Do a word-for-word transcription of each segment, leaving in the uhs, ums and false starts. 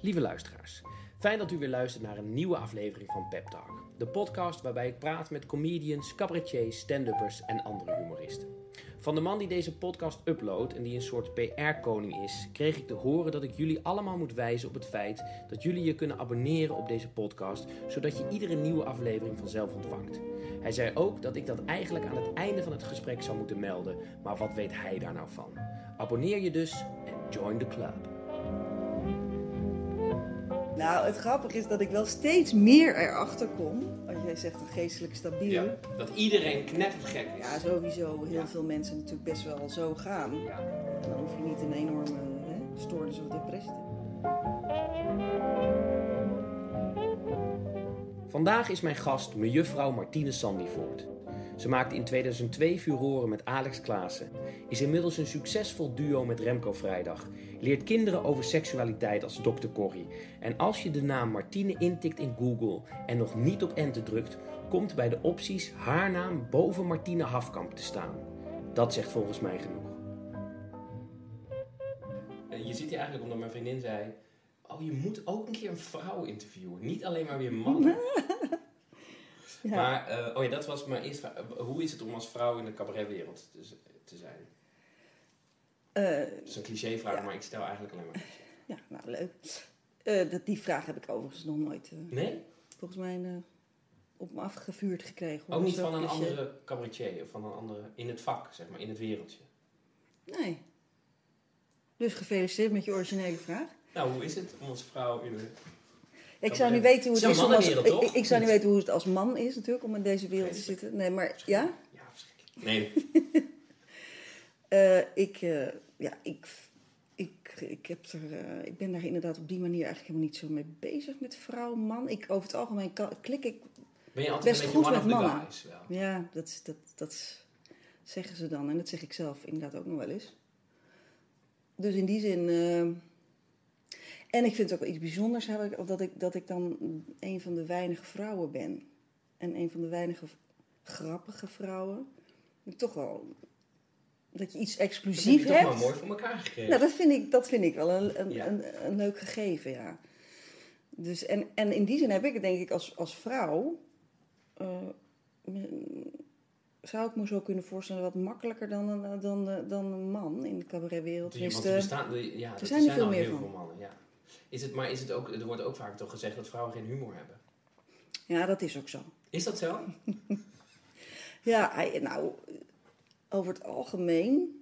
Lieve luisteraars, fijn dat u weer luistert naar een nieuwe aflevering van Pep Talk. De podcast waarbij ik praat met comedians, cabaretiers, stand-uppers en andere humoristen. Van de man die deze podcast uploadt en die een soort P R-koning is, kreeg ik te horen dat ik jullie allemaal moet wijzen op het feit dat jullie je kunnen abonneren op deze podcast, zodat je iedere nieuwe aflevering vanzelf ontvangt. Hij zei ook dat ik dat eigenlijk aan het einde van het gesprek zou moeten melden, maar wat weet hij daar nou van? Abonneer je dus en join the club. Nou, het grappige is dat ik wel steeds meer erachter kom. Als jij zegt een geestelijk stabiel. Ja, dat iedereen knettergek is. Ja, sowieso. Heel Ja. veel mensen natuurlijk best wel zo gaan. Ja. Dan hoef je niet een enorme hè, stoornis of depressie te Vandaag is mijn gast mejuffrouw Martine Sandifort. Ze maakte in tweeduizend twee furoren met Alex Klaassen, is inmiddels een succesvol duo met Remco Vrijdag, leert kinderen over seksualiteit als dokter Corrie. En als je de naam Martine intikt in Google en nog niet op enter drukt, komt bij de opties haar naam boven Martine Hafkamp te staan. Dat zegt volgens mij genoeg. Je zit hier eigenlijk omdat mijn vriendin zei, oh, je moet ook een keer een vrouw interviewen, niet alleen maar weer mannen. Ja. Maar, uh, oh ja, dat was mijn eerste vraag. Hoe is het om als vrouw in de cabaretwereld te, te zijn? Uh, dat is een clichévraag, ja. maar ik stel eigenlijk alleen maar. Ja, nou leuk. Uh, dat, die vraag heb ik overigens nog nooit, uh, nee? volgens mij, uh, op me afgevuurd gekregen. Hoor. Ook niet Zo van een cliché. andere cabaretier of van een andere in het vak, zeg maar, in het wereldje? Nee. Dus gefeliciteerd met je originele vraag. Nou, hoe is het om als vrouw in de... Ik zou niet weten hoe het is om als, toch? ik, ik zou niet weten hoe het als man is natuurlijk om in deze wereld te zitten. Nee, maar ja? Ja, verschrikkelijk. Nee. uh, ik, uh, ja, ik, ik, ik, heb er, uh, ik ben daar inderdaad op die manier eigenlijk helemaal niet zo mee bezig met vrouw, man. Ik, over het algemeen klik ik ben je altijd best een goed beetje met one of the mannen. guys, wel. Ja, dat, dat, dat zeggen ze dan en dat zeg ik zelf inderdaad ook nog wel eens. Dus in die zin... Uh, En ik vind het ook wel iets bijzonders hebben, dat ik, dat ik dan een van de weinige vrouwen ben. En een van de weinige grappige vrouwen. Toch wel, dat je iets exclusief dat heb je hebt. toch wel mooi voor elkaar gekregen. Nou, dat vind ik, dat vind ik wel een, een, Ja. een, een leuk gegeven, ja. Dus, en, en in die zin heb ik het denk ik als, als vrouw... Uh, zou ik me zo kunnen voorstellen wat makkelijker dan een, dan, dan een man in de cabaretwereld. Ja, want er, bestaan, ja, er zijn er veel al meer heel van. veel mannen, ja. Is het, maar is het ook, er wordt ook vaak toch gezegd dat vrouwen geen humor hebben. Ja, dat is ook zo. Is dat zo? Ja, nou, over het algemeen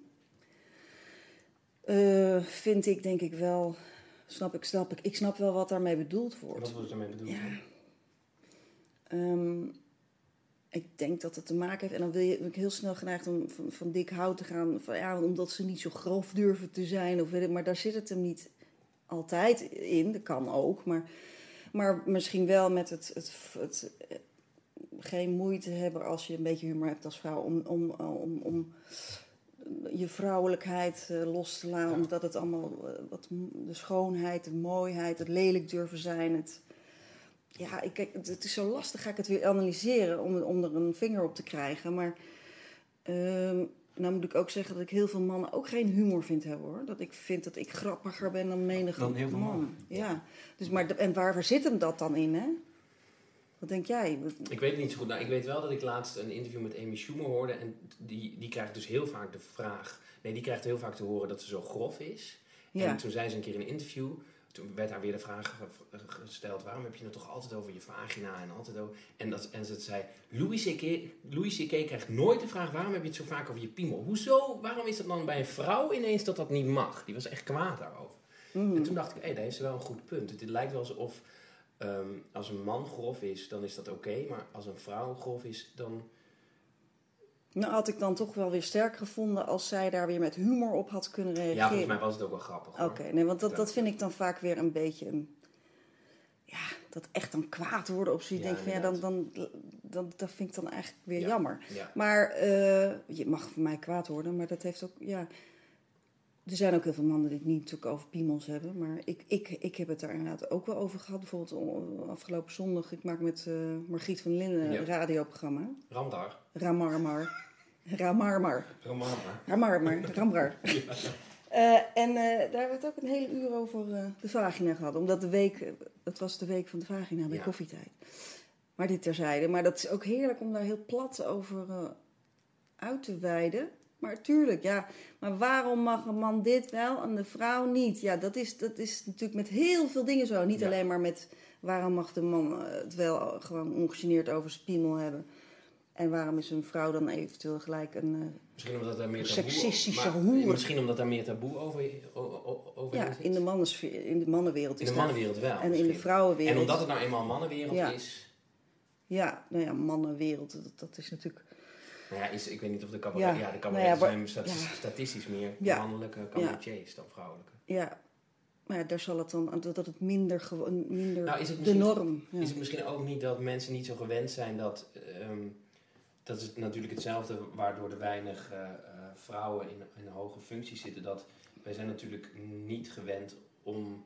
uh, vind ik denk ik wel, snap ik, snap ik, ik snap wel wat daarmee bedoeld wordt. Wat wordt daarmee bedoeld? Ja. Um, ik denk dat het te maken heeft, en dan wil je, ben ik heel snel geneigd om van, van dik hout te gaan, van, ja, omdat ze niet zo grof durven te zijn, of weet ik, maar daar zit het hem niet altijd in, dat kan ook, maar, maar misschien wel met het, het, het, het geen moeite hebben als je een beetje humor hebt als vrouw om, om, om, om je vrouwelijkheid uh, los te laten, ja. Omdat het allemaal uh, wat, de schoonheid, de mooiheid, het lelijk durven zijn, het, ja, ik, het, het is zo lastig, ga ik het weer analyseren om, om er een vinger op te krijgen, maar uh, nou moet ik ook zeggen dat ik heel veel mannen ook geen humor vind hebben, hoor. Dat ik vind dat ik grappiger ben dan menig dan heel veel man. mannen. Ja. Dus, maar, en waar, waar zit hem dat dan in, hè? Wat denk jij? Ik weet het niet zo goed. Nou, ik weet wel dat ik laatst een interview met Amy Schumer hoorde. En die, die krijgt dus heel vaak de vraag... Nee, die krijgt heel vaak te horen dat ze zo grof is. Ja. En toen zei ze een keer in een interview... Toen werd haar weer de vraag gesteld... Waarom heb je het toch altijd over je vagina en altijd over... En, dat, en ze zei... Louis C K. Louis C K krijgt nooit de vraag... Waarom heb je het zo vaak over je piemel? Hoezo? Waarom is dat dan bij een vrouw ineens dat dat niet mag? Die was echt kwaad daarover. Mm. En toen dacht ik... Hé, hey, daar heeft ze wel een goed punt. Het, het lijkt wel alsof... Um, als een man grof is, dan is dat oké. Okay, maar als een vrouw grof is, dan... Nou, had ik dan toch wel weer sterk gevonden als zij daar weer met humor op had kunnen reageren. Ja, volgens mij was het ook wel grappig. Oké, okay, nee, want dat, dat vind ik dan vaak weer een beetje een... Ja, dat echt dan kwaad worden op zoiets. Ja, denk van, ja, dan, dan, dan, dat vind ik dan eigenlijk weer ja. jammer. Ja. Maar uh, je mag voor mij kwaad worden, maar dat heeft ook... Ja, er zijn ook heel veel mannen die het niet natuurlijk over piemels hebben. Maar ik, ik, ik heb het daar inderdaad ook wel over gehad. Bijvoorbeeld afgelopen zondag. Ik maak met uh, Margriet van Linden een ja. radioprogramma. Ramdar. Ramarmar. Ramarmar. Ramarmar. Ramarmar. Ramrar. Uh, en uh, daar werd ook een hele uur over uh, de vagina gehad. Omdat de week, uh, het was de week van de vagina bij ja. Koffietijd. Maar dit terzijde. Maar dat is ook heerlijk om daar heel plat over uh, uit te wijden. Maar tuurlijk, ja. Maar waarom mag een man dit wel en de vrouw niet? Ja, dat is, dat is natuurlijk met heel veel dingen zo. Niet ja. alleen maar met waarom mag de man het wel gewoon ongegeneerd over zijn piemel hebben. En waarom is een vrouw dan eventueel gelijk een uh, misschien omdat daar meer seksistische hoer. Misschien omdat daar meer taboe over, over ja, is. in de, mannensfeer, in de mannenwereld is In de mannenwereld wel. En misschien. In de vrouwenwereld. En omdat het nou eenmaal een mannenwereld ja. is. Ja, nou ja, mannenwereld, dat, dat is natuurlijk... Nou ja, is, ik weet niet of de cabaret... Ja, ja de cabaret nou ja, zijn statistisch, ja. statistisch meer ja. mannelijke cabaretiers ja. dan vrouwelijke. Ja, maar ja, daar zal het dan... Dat het minder, gewoon, minder nou, is het de norm... Ja. Is het misschien ook niet dat mensen niet zo gewend zijn dat... Um, dat is natuurlijk hetzelfde waardoor er weinig uh, uh, vrouwen in, in hoge functies zitten. Dat wij zijn natuurlijk niet gewend om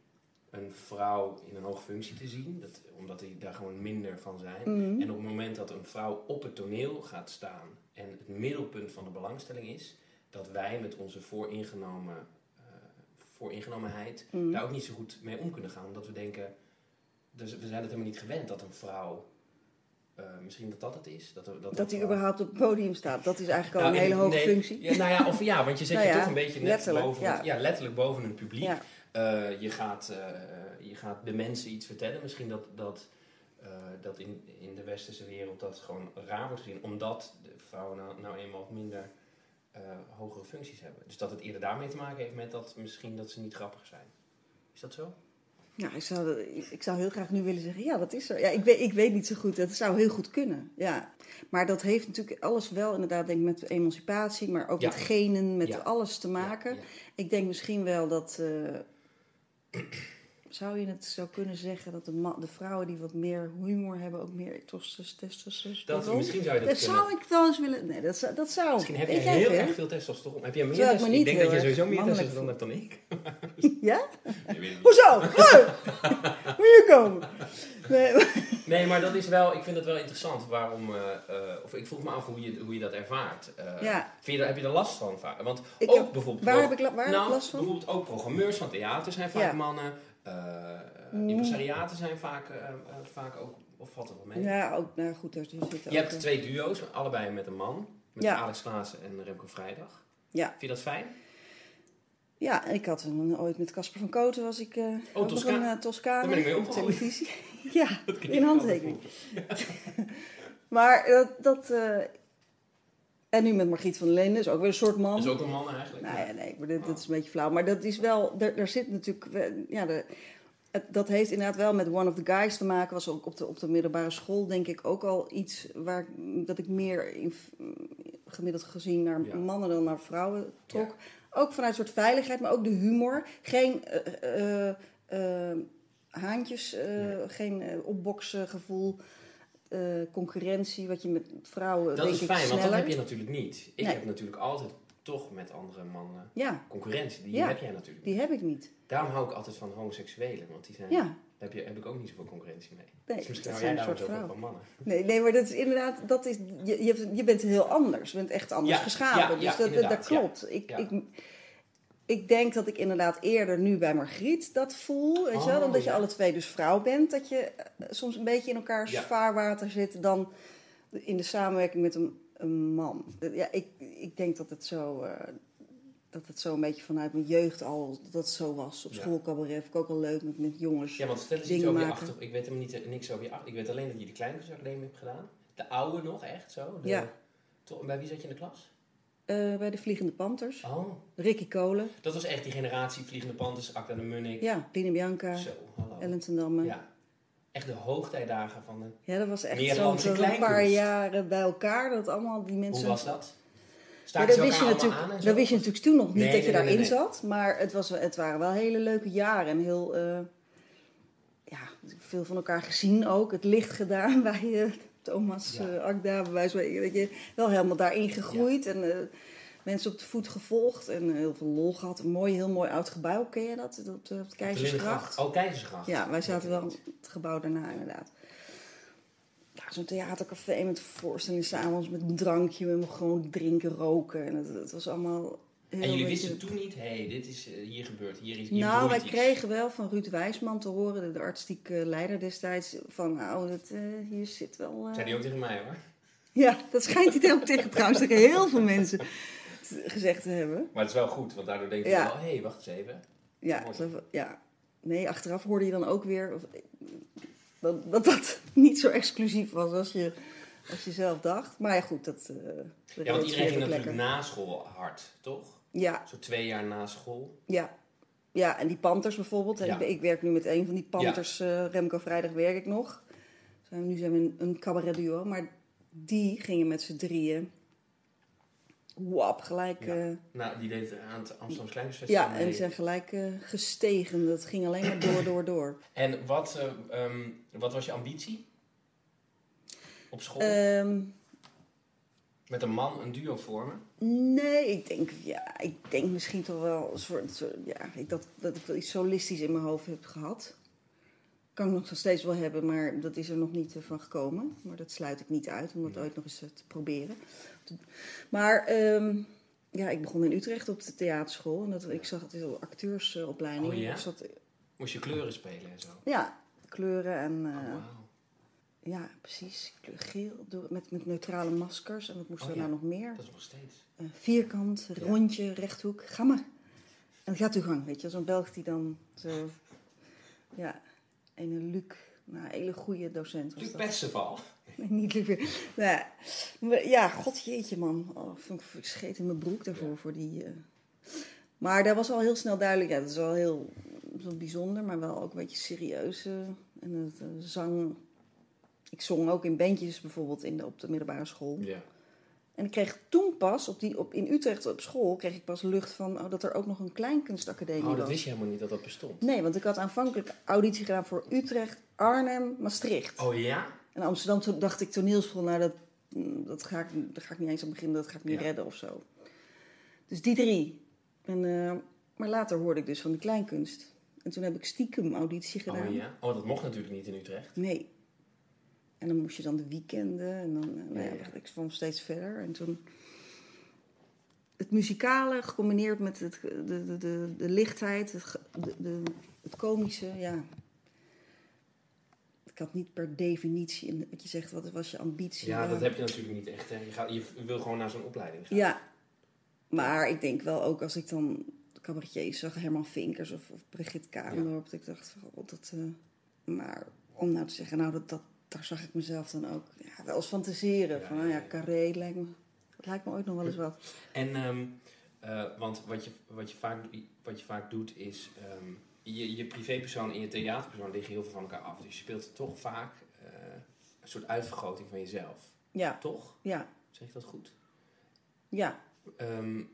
een vrouw in een hoge functie te zien. Dat, omdat die daar gewoon minder van zijn. Mm-hmm. En op het moment dat een vrouw op het toneel gaat staan en het middelpunt van de belangstelling is, dat wij met onze vooringenomen, uh, vooringenomenheid mm-hmm. daar ook niet zo goed mee om kunnen gaan. Omdat we denken, dus we zijn het helemaal niet gewend dat een vrouw... Uh, misschien dat dat het is. Dat, dat, dat hij überhaupt op het podium staat. Dat is eigenlijk al nou, een hele hoge nee, functie. Ja, nou ja, of ja, want je zet nou je ja, toch een beetje net letterlijk, boven, ja. Het, ja, letterlijk boven het publiek. Ja. Uh, je, gaat, uh, je gaat de mensen iets vertellen. Misschien dat, dat, uh, dat in, in de westerse wereld dat gewoon raar wordt gezien. Omdat de vrouwen nou, nou eenmaal wat minder uh, hogere functies hebben. Dus dat het eerder daarmee te maken heeft met dat misschien dat ze niet grappig zijn. Is dat zo? Ja, ik zou, ik zou heel graag nu willen zeggen, ja, dat is zo. Ja, ik weet, ik weet niet zo goed, dat zou heel goed kunnen, ja. Maar dat heeft natuurlijk alles wel inderdaad, denk ik, met emancipatie, maar ook ja. met genen, met ja. alles te maken. Ja, ja. Ik denk misschien wel dat, uh, zou je het zo kunnen zeggen, dat de, ma- de vrouwen die wat meer humor hebben, ook meer testosteron. Dat misschien zou je dat, dat kunnen. zou ik wel eens willen, nee, dat zou, dat zou. Misschien heb je heel veel? erg veel testosteron. Heb je meer testosteron? Ik, ik denk dat je sowieso meer mannelijk testosteron hebt dan ik. Ja? Nee, hoezo? Moet je komen? Nee. nee, maar dat is wel, ik vind het wel interessant. Waarom, uh, uh, of ik vroeg me af hoe je, hoe je dat ervaart. Uh, ja. vind je, heb je er last van? Want ik ook heb, bijvoorbeeld... Waar, heb ik, waar nou, heb ik last van? Bijvoorbeeld ook programmeurs van theater zijn vaak ja. mannen. Uh, mm. Impresariaten zijn vaak, uh, uh, vaak ook... Of valt het wel mee? Ja, ook, nou goed. Er zit je hebt twee duo's, allebei met een man. Met ja. Alex Klaassen en Remco Vrijdag. Ja. Vind je dat fijn? Ja, ik had een, ooit met Casper van Koten was ik uh, oh, Tosca- een uh, Toscane. Daar ben ik mee op televisie. Ja, in in handtekening. Maar dat... dat uh, en nu met Margriet van der Linden, is ook weer een soort man. Dat is ook een man eigenlijk. Nou ja, nee, maar dit, dit is een beetje flauw. Maar dat is wel... Er, er zit natuurlijk... Ja, de, het, dat heeft inderdaad wel met One of the Guys te maken. Was ook op de, op de middelbare school denk ik ook al iets... waar dat ik meer in, gemiddeld gezien naar ja. mannen dan naar vrouwen trok. Ja. Ook vanuit een soort veiligheid, maar ook de humor. Geen uh, uh, uh, haantjes, uh, nee. geen uh, opboksgevoel, uh, concurrentie, wat je met vrouwen dat denk is ik fijn, sneller. want dat heb je natuurlijk niet. Ik nee. heb natuurlijk altijd toch met andere mannen ja. concurrentie. Die ja. heb jij natuurlijk niet. Die heb ik niet. Daarom hou ik altijd van homoseksuelen, want die zijn... Ja. Daar heb, je, heb ik ook niet zoveel concurrentie mee. Nee, dus misschien hou jij daarom zoveel van mannen. Nee, nee, maar dat is inderdaad... Dat is, je, je, je bent heel anders. Je bent echt anders ja, geschapen. Ja, dus ja, dat, dat klopt. Ja, ik, ja. ik, ik denk dat ik inderdaad eerder nu bij Margriet dat voel. Weet je wel? Oh, Omdat ja. je alle twee dus vrouw bent. Dat je uh, soms een beetje in elkaars ja. vaarwater zit dan in de samenwerking met een, een man. Ja, ik, ik denk dat het zo... Uh, dat het zo een beetje vanuit mijn jeugd al dat het zo was. Op schoolcabaret vond ik ook al leuk met, met jongens. Ja, want stel eens iets over je achter. Ik weet helemaal niet, niks over je achter. Ik weet alleen dat je de Kleinkunstacademie hebt gedaan. De oude nog, echt zo? De, ja. To, bij wie zat je in de klas? Uh, bij de Vliegende Panthers. Oh. Ricky Kolen. Dat was echt die generatie Vliegende Panthers, Akda de Munnik. Ja, Pine Bianca. Zo, hallo. Ellen ten Damme. Ja. Echt de hoogtijdagen van de Ja, dat was echt zo'n zo een paar jaren bij elkaar. Dat allemaal die mensen... Hoe was dat? Ja, dat wist je natuurlijk, dat wist je natuurlijk toen nog niet nee, dat je nee, daarin nee, nee. zat. Maar het, was, het waren wel hele leuke jaren. En heel, uh, ja, veel van elkaar gezien ook. Het licht gedaan bij uh, Thomas ja. uh, Akda. Bij wijze van, weet je, wel helemaal daarin gegroeid. Ja. En uh, mensen op de voet gevolgd. En uh, heel veel lol gehad. Een mooi, heel mooi oud gebouw. Ken je dat? Op de, op de Keizersgracht. Oh, Keizersgracht. Ja, wij zaten wel op het gebouw daarna inderdaad. Ja, zo'n theatercafé met voorstellingen s'avonds met een drankje. We gewoon drinken, roken. En het, het was allemaal En jullie wisten toen niet, hé, hey, dit is uh, hier gebeurd, hier is hier Nou, wij iets. kregen wel van Ruud Wijsman te horen, de, de artistieke leider destijds, van nou, dat, uh, hier zit wel... Uh... Zei die ook tegen mij hoor. Ja, dat schijnt hij ook tegen trouwens tegen heel veel mensen gezegd te hebben. Maar het is wel goed, want daardoor denk je ja. wel, hé, hey, wacht eens even. Ja, zo, ja, nee, achteraf hoorde je dan ook weer of, dat, dat dat niet zo exclusief was als je, als je zelf dacht. Maar ja, goed, dat... Uh, ja, want iedereen ging natuurlijk lekker. na school hard, toch? Ja. Zo twee jaar na school. Ja. Ja, en die Panthers bijvoorbeeld. Ja. Ik, ik werk nu met een van die Panthers. Ja. Uh, Remco Vrijdag werk ik nog. Zijn, nu zijn we een, een cabaret duo. Maar die gingen met z'n drieën... Wap, gelijk... Ja. Uh, nou, die deed aan het Amsterdam Kleinkunstfestival. Ja, en die zijn gelijk uh, gestegen. Dat ging alleen maar door, door, door. En wat, uh, um, wat was je ambitie? Op school? Um, Met een man een duo vormen? Nee, ik denk, ja, ik denk misschien toch wel een soort, soort ja, ik, dat, dat ik wel iets solistisch in mijn hoofd heb gehad. Kan ik nog steeds wel hebben, maar dat is er nog niet van gekomen. Maar dat sluit ik niet uit, om dat nee. ooit nog eens te proberen. Maar um, ja, ik begon in Utrecht op de theaterschool. En dat, ik zag het heel acteursopleiding. Oh ja? Zat, moest je kleuren spelen en zo? Ja, kleuren en... Uh, oh, wow. Ja, precies. Geel, door, met, met neutrale maskers. En wat moest oh, er ja. nou nog meer? Dat is nog steeds. Uh, vierkant, rondje, ja. rechthoek. Ga maar. En gaat uw gang, weet je. Zo'n Belg die dan zo... Ja, een Luc... Nou, een hele goede docent was Luc dat. Perceval? Nee, niet Luc. Nou, ja, god jeetje man. Oh, ik scheet in mijn broek daarvoor. Ja. Voor die, uh... Maar daar was al heel snel duidelijk... Ja, dat is wel heel zo bijzonder, maar wel ook een beetje serieus. Uh, en het uh, zang... Ik zong ook in bandjes bijvoorbeeld in de, op de middelbare school. Ja. En ik kreeg toen pas, op die, op, in Utrecht op school, kreeg ik pas lucht van oh, dat er ook nog een kleinkunstacademie was. Oh, dat wist je helemaal niet dat dat bestond? Nee, want ik had aanvankelijk auditie gedaan voor Utrecht, Arnhem, Maastricht. Oh ja? En Amsterdam toen dacht ik toneelschool, nou dat, dat ga ik, daar ga ik niet eens aan beginnen, dat ga ik niet ja. redden of zo. Dus die drie. En, uh, maar later hoorde ik dus van de kleinkunst. En toen heb ik stiekem auditie gedaan. Oh ja? Oh, dat mocht natuurlijk niet in Utrecht. Nee. En dan moest je dan de weekenden en dan uh, nou ja, ja. ik kwam steeds verder. En toen het muzikale gecombineerd met het, de, de, de, de lichtheid, het, de, de, het komische, ja. Ik had niet per definitie, wat je zegt, wat was je ambitie? Ja, ja. dat heb je natuurlijk niet echt. Hè. Je, gaat, je wil gewoon naar zo'n opleiding gaan. Ja, maar ik denk wel ook als ik dan cabaretiers zag, Herman Vinkers of, of Brigitte Kaandorp, ja. dat ik dacht, oh, dat, uh, maar om nou te zeggen, nou dat, dat daar zag ik mezelf dan ook ja, wel eens fantaseren. Ja, van, nou ja, carré lijkt me, dat lijkt me ooit nog wel eens wat. En, um, uh, want wat je, wat, je vaak, wat je vaak doet is, um, je, je privépersoon en je theaterpersoon liggen heel veel van elkaar af. Dus je speelt toch vaak uh, een soort uitvergroting van jezelf. Ja. Toch? Ja. Zeg ik dat goed? Ja. Um,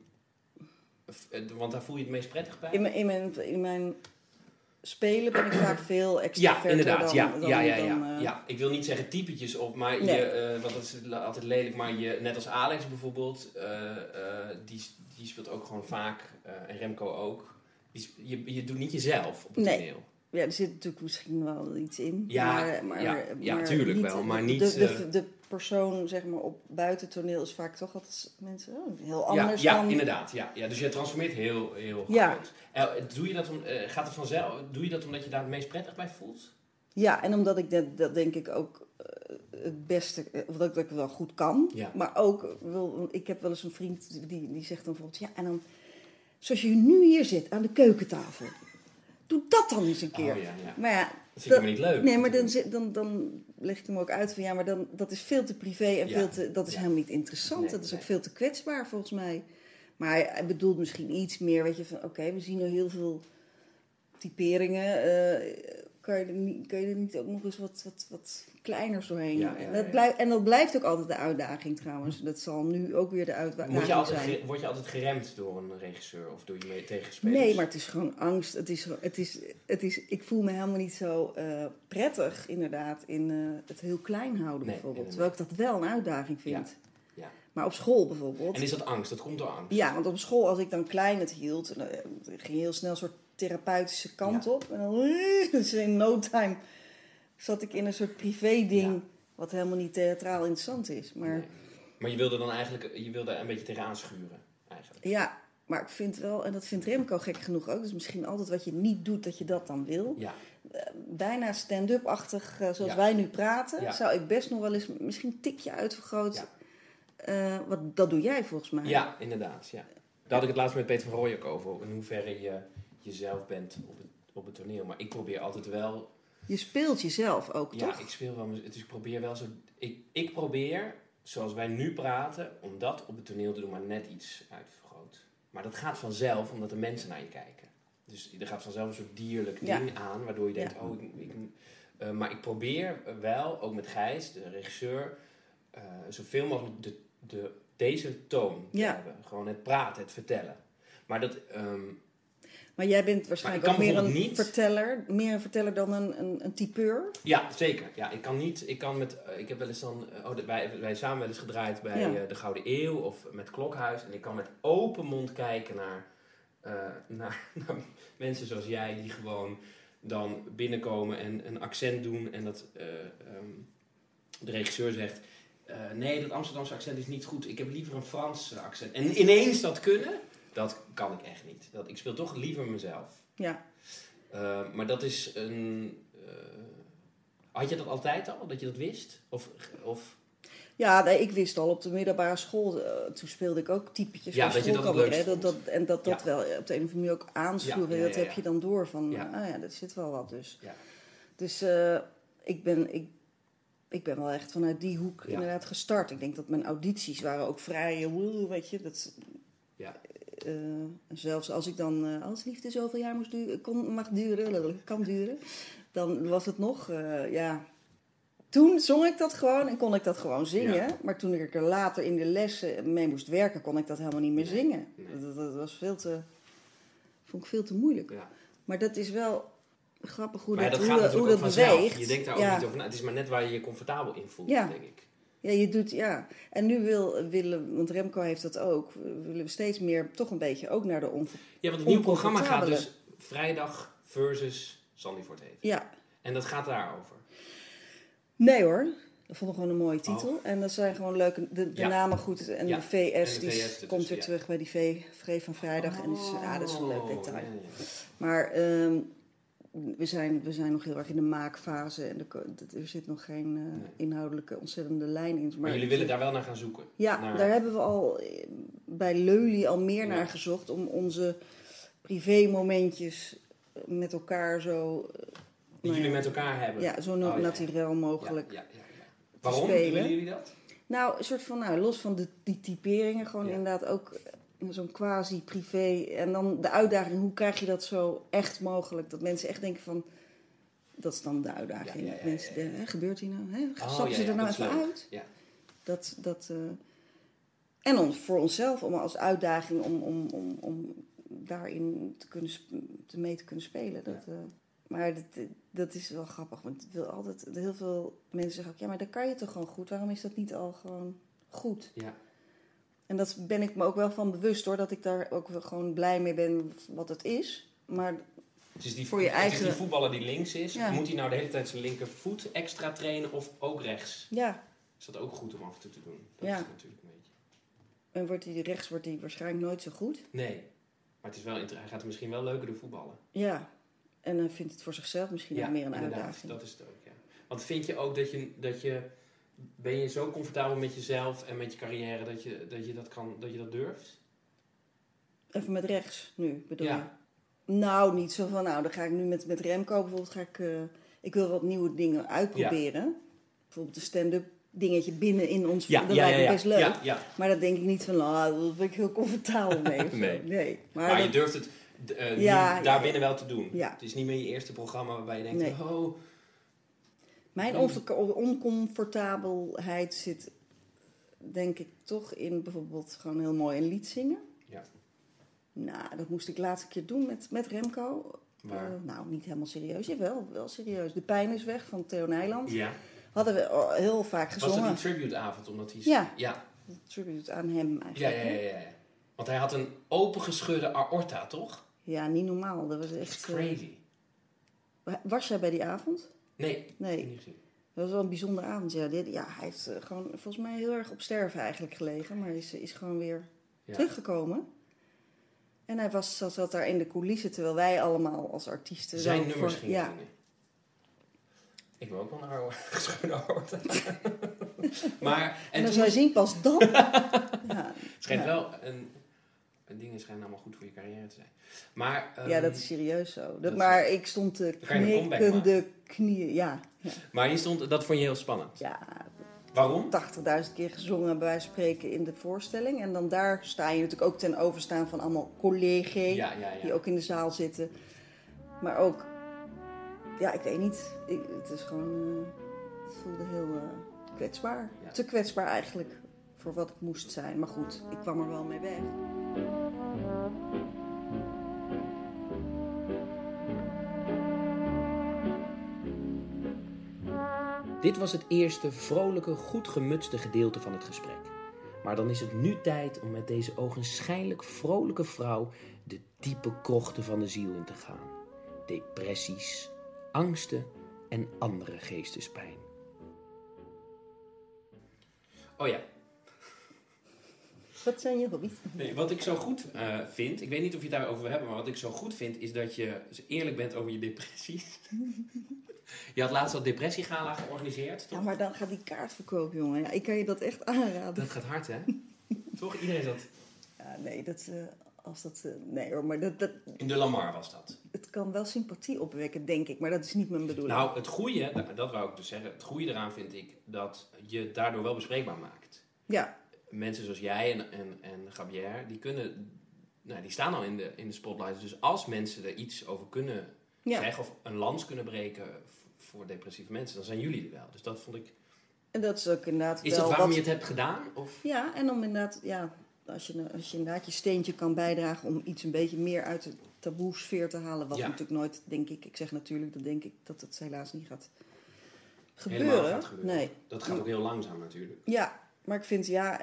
want daar voel je het meest prettig bij? In mijn... In mijn, in mijn spelen ben ik vaak veel extraverter ja, inderdaad, dan, ja, dan, ja, ja, ja, dan, uh... ja. Ik wil niet zeggen typetjes op, maar nee. je, uh, want dat is altijd lelijk, maar je, net als Alex bijvoorbeeld, uh, uh, die, die speelt ook gewoon vaak, uh, en Remco ook. Die, je, je doet niet jezelf op het nee. toneel. Ja, er zit natuurlijk misschien wel iets in. Ja, maar, maar, ja, maar ja tuurlijk niet, wel, maar de, niet... De, de, de persoon, zeg maar, op buitentoneel is vaak toch altijd mensen oh, heel anders ja, ja, dan... inderdaad. Ja, ja. Dus je transformeert heel, heel ja. groot. Uh, doe je dat om, uh, gaat het vanzelf? Doe je dat omdat je daar het meest prettig bij voelt? Ja, en omdat ik dat, dat denk ik ook uh, het beste... Uh, dat ik dat wel goed kan. Ja. Maar ook, wil, ik heb wel eens een vriend die, die zegt dan bijvoorbeeld... Ja, en dan, zoals je nu hier zit aan de keukentafel... Doe dat dan eens een keer. Oh, ja, ja. Maar ja, dat vind ik me niet leuk. Nee, maar dan, dan, dan leg ik hem ook uit van ja, maar dan, dat is veel te privé en ja. veel te, dat is ja. helemaal niet interessant. Nee, dat is nee. ook veel te kwetsbaar volgens mij. Maar hij, hij bedoelt misschien iets meer, weet je, van oké, okay, we zien er heel veel typeringen. Uh, kan, je er niet, kan je er niet ook nog eens wat, wat, wat kleiners doorheen? Ja, ja, en, dat ja. blijf, en dat blijft ook altijd de uitdaging trouwens. Dat zal nu ook weer de uitdaging Moet je altijd, zijn. Word je altijd geremd door een regisseur of door je mee tegenspelers? Nee, maar het is gewoon angst. Het is, het is, het is, ik voel me helemaal niet zo uh, prettig inderdaad in uh, het heel klein houden nee, bijvoorbeeld. Nee, nee. Terwijl ik dat wel een uitdaging vind. Ja. Ja. Maar op school bijvoorbeeld... En is dat angst? Dat komt door angst? Ja, want op school als ik dan klein het hield... Dan ging heel snel een soort therapeutische kant ja. op. En dan dus in no time zat ik in een soort privé ding... Ja. Wat helemaal niet theatraal interessant is. Maar, nee. maar je wilde dan eigenlijk je wilde een beetje tegenaan schuren eigenlijk? Ja, Maar ik vind wel, en dat vindt Remco gek genoeg ook, dus misschien altijd wat je niet doet, dat je dat dan wil. Ja. Uh, bijna stand-up-achtig, uh, zoals ja. wij nu praten, ja. zou ik best nog wel eens misschien een tikje uitvergroten. Ja. Uh, wat, dat doe jij volgens mij. Ja, inderdaad. Ja. Daar had ik het laatst met Peter van Rooij ook over, in hoeverre je jezelf bent op het, op het toneel. Maar ik probeer altijd wel... Je speelt jezelf ook, ja, toch? Ja, ik speel wel, dus ik probeer wel zo... Ik, ik probeer, zoals wij nu praten, om dat op het toneel te doen, maar net iets uitvergroot. Maar dat gaat vanzelf, omdat de mensen naar je kijken. Dus er gaat vanzelf een soort dierlijk ding ja. aan, waardoor je denkt, ja. oh, ik... ik uh, maar ik probeer wel, ook met Gijs, de regisseur, uh, zoveel mogelijk de, de, deze toon te ja. hebben. Gewoon het praten, het vertellen. Maar dat... Um, Maar jij bent waarschijnlijk ook meer een niet... verteller, meer een verteller dan een, een, een typeur? Ja, zeker. Ja, ik kan niet, ik kan met, uh, ik heb wel eens dan, uh, oh, wij, wij samen wel eens gedraaid bij ja. uh, de Gouden Eeuw of met Klokhuis. En ik kan met open mond kijken naar, uh, naar, naar mensen zoals jij die gewoon dan binnenkomen en een accent doen. En dat uh, um, de regisseur zegt, uh, nee, dat Amsterdamse accent is niet goed. Ik heb liever een Frans accent. En ineens dat kunnen... Dat kan ik echt niet. Dat, ik speel toch liever mezelf. Ja. Uh, maar dat is een... Uh, had je dat altijd al? Dat je dat wist? Of... of... Ja, nee, ik wist al op de middelbare school. Uh, toen speelde ik ook typetjes ja, van schoolcabaret. Dat, dat, en dat dat ja. wel op de een of andere manier ook aansloeg. Ja, ja, ja, dat heb ja. je dan door van... Ja. Ah ja, dat zit wel wat dus. Ja. Dus uh, ik ben... Ik, Ik ben wel echt vanuit die hoek ja. inderdaad gestart. Ik denk dat mijn audities waren ook vrij... Weet je, dat... Ja. Uh, zelfs als ik dan uh, als liefde zoveel jaar moest duren, kon, mag duren, kan duren, dan was het nog, uh, ja... Toen zong ik dat gewoon en kon ik dat gewoon zingen. Ja. Maar toen ik er later in de lessen mee moest werken, kon ik dat helemaal niet meer nee, zingen. Nee. Dat, dat was veel te... Vond ik veel te moeilijk. Ja. Maar dat is wel grappig hoe maar dat, dat, hoe, gaat hoe dat beweegt. Je denkt daar ook ja. niet over na. Het is maar net waar je je comfortabel in voelt, ja. denk ik. Ja, je doet, ja. En nu wil, willen, want Remco heeft dat ook, willen we steeds meer toch een beetje ook naar de onverantwoordelijke. Ja, want het nieuwe programma gaat dus vrijdag versus Sandy voor het Eten. Ja. En dat gaat daarover? Nee hoor, dat vond ik gewoon een mooie titel. Oh. En dat zijn gewoon leuke, de, de ja. namen goed. En, ja. de V S, en de die V S komt dus, weer ja. terug bij die V, Vree van Vrijdag. Oh. En is, ja, dat is een leuk detail. Ja, ja, ja. Maar... Um, We zijn, we zijn nog heel erg in de maakfase en de, er zit nog geen uh, nee. inhoudelijke ontzettende lijn in. Maar, maar jullie willen daar wel naar gaan zoeken? Ja, naar... daar hebben we al bij Leuly al meer ja. naar gezocht om onze privé-momentjes met elkaar zo... Die jullie ja, met elkaar hebben? Ja, zo oh, naturel ja. mogelijk ja, ja, ja, ja. Waarom spelen. willen jullie dat? Nou, een soort van, nou, los van de, die typeringen, gewoon ja. inderdaad ook... Zo'n quasi-privé. En dan de uitdaging, hoe krijg je dat zo echt mogelijk? Dat mensen echt denken van... Dat is dan de uitdaging. Ja, ja, ja, mensen, ja, ja. Hè, gebeurt hier nou? Hè? Oh, Stappen ze ja, ja, er nou even leuk. uit? Ja. Dat, dat, uh... En ons, voor onszelf, om als uitdaging om, om, om, om daarin te kunnen sp- te mee te kunnen spelen. Dat, ja. uh... Maar dat, dat is wel grappig. Want het wil altijd, heel veel mensen zeggen ook... Ja, maar dan kan je toch gewoon goed? Waarom is dat niet al gewoon goed? Ja. En dat ben ik me ook wel van bewust hoor, dat ik daar ook wel gewoon blij mee ben wat het is. Maar het is die, voor je het eigen... is die voetballer die links is, ja. moet hij nou de hele tijd zijn linkervoet extra trainen of ook rechts? Ja. Is dat ook goed om af en toe te doen? Dat ja. is natuurlijk een beetje. En wordt hij rechts wordt hij waarschijnlijk nooit zo goed? Nee, maar het is wel, hij gaat er misschien wel leuker door voetballen. Ja, en dan vindt het voor zichzelf misschien ja, wel meer een inderdaad, uitdaging. Dat is het ook, ja. Want vind je ook dat je... Dat je Ben je zo comfortabel met jezelf en met je carrière dat je dat, je dat, kan, dat, je dat durft? Even met rechts nu, bedoel ja. je? Nou, niet zo van, nou, dan ga ik nu met, met Remco bijvoorbeeld, ga ik, uh, ik wil wat nieuwe dingen uitproberen. Ja. Bijvoorbeeld een stand-up dingetje binnen in ons, ja, dat ja, lijkt me ja, best leuk. Ja, ja. Maar dat denk ik niet van, nou, daar ben ik heel comfortabel mee. nee. nee. Maar, maar je dat, durft het uh, ja, daar ja, binnen wel te doen. Ja. Het is niet meer je eerste programma waarbij je denkt, nee. oh... Mijn onver- oncomfortabelheid zit, denk ik, toch in bijvoorbeeld gewoon heel mooi een lied zingen. Ja. Nou, dat moest ik laatste keer doen met, met Remco. Waar? Uh, nou, niet helemaal serieus. Jawel, wel serieus. De Pijn is weg van Theo Nijland. Ja. Hadden we heel vaak gezongen. Was dat die tributeavond? Omdat hij... Ja. ja. Tribute aan hem eigenlijk. Ja, ja, ja, ja. Want hij had een opengescheurde aorta, toch? Ja, niet normaal. Dat was echt... crazy. Uh, was jij bij die avond? Nee, nee. niet gezien. Dat was wel een bijzondere avond. Ja, dit, ja hij heeft uh, gewoon volgens mij heel erg op sterven eigenlijk gelegen. Maar is, is gewoon weer ja. teruggekomen. En hij was, zat daar in de coulissen, terwijl wij allemaal als artiesten... Zijn zo nummers voor, gingen ja. zingen. Ik wil ook wel naar geschoten aorta. Maar, en, en dan toen zou je zien, pas dan... ja, het schijnt ja. wel, een, een dingen schijnen allemaal goed voor je carrière te zijn. Maar, um, ja, dat is serieus zo. Dat, dat maar is, ik stond te kan je een comeback knikkende knieën. Ja, ja. Maar je stond, dat vond je heel spannend. ja Waarom? tachtigduizend keer gezongen bij wijze van spreken in de voorstelling. En dan daar sta je natuurlijk ook ten overstaan van allemaal collega's Ja, ja, ja. die ook in de zaal zitten. Maar ook, ja, ik weet niet. Ik, het is gewoon, uh, het voelde heel uh, kwetsbaar. Ja. Te kwetsbaar eigenlijk voor wat het moest zijn. Maar goed, ik kwam er wel mee weg. Dit was het eerste vrolijke, goed gemutste gedeelte van het gesprek. Maar dan is het nu tijd om met deze ogenschijnlijk vrolijke vrouw de diepe krochten van de ziel in te gaan. Depressies, angsten en andere geestespijn. Oh ja. Wat zijn je hobby's? Nee, wat ik zo goed uh, vind, ik weet niet of je het daarover wil hebben, maar wat ik zo goed vind is dat je eerlijk bent over je depressies. Je had laatst al depressiegala georganiseerd, toch? Ja, maar dan gaat die kaartverkoop, jongen. Ja, ik kan je dat echt aanraden. Dat gaat hard, hè? Toch? Iedereen zat... Ja, nee, dat, uh, als dat, uh, nee hoor, maar dat, dat, In de Lamar was dat. het kan wel sympathie opwekken, denk ik. Maar dat is niet mijn bedoeling. Nou, het goede, dat, dat wou ik dus zeggen, het goede eraan vind ik dat je het daardoor wel bespreekbaar maakt. Ja. Mensen zoals jij en, en, en Gabrielle, die kunnen, nou, die staan al in de, in de spotlight. Dus als mensen er iets over kunnen Ja. zeggen of een lans kunnen breken voor depressieve mensen, dan zijn jullie er wel. Dus dat vond ik... En dat is ook inderdaad Is wel dat waarom wat... je het hebt gedaan? Of? Ja, en om inderdaad, ja, als je, als je inderdaad je steentje kan bijdragen om iets een beetje meer uit de taboe-sfeer te halen. Wat Ja. natuurlijk nooit, denk ik, ik zeg natuurlijk, dat denk ik dat het helaas niet gaat Helemaal gebeuren. gaat gebeuren. Nee. Dat gaat ook heel langzaam natuurlijk. Ja, maar ik vind, ja,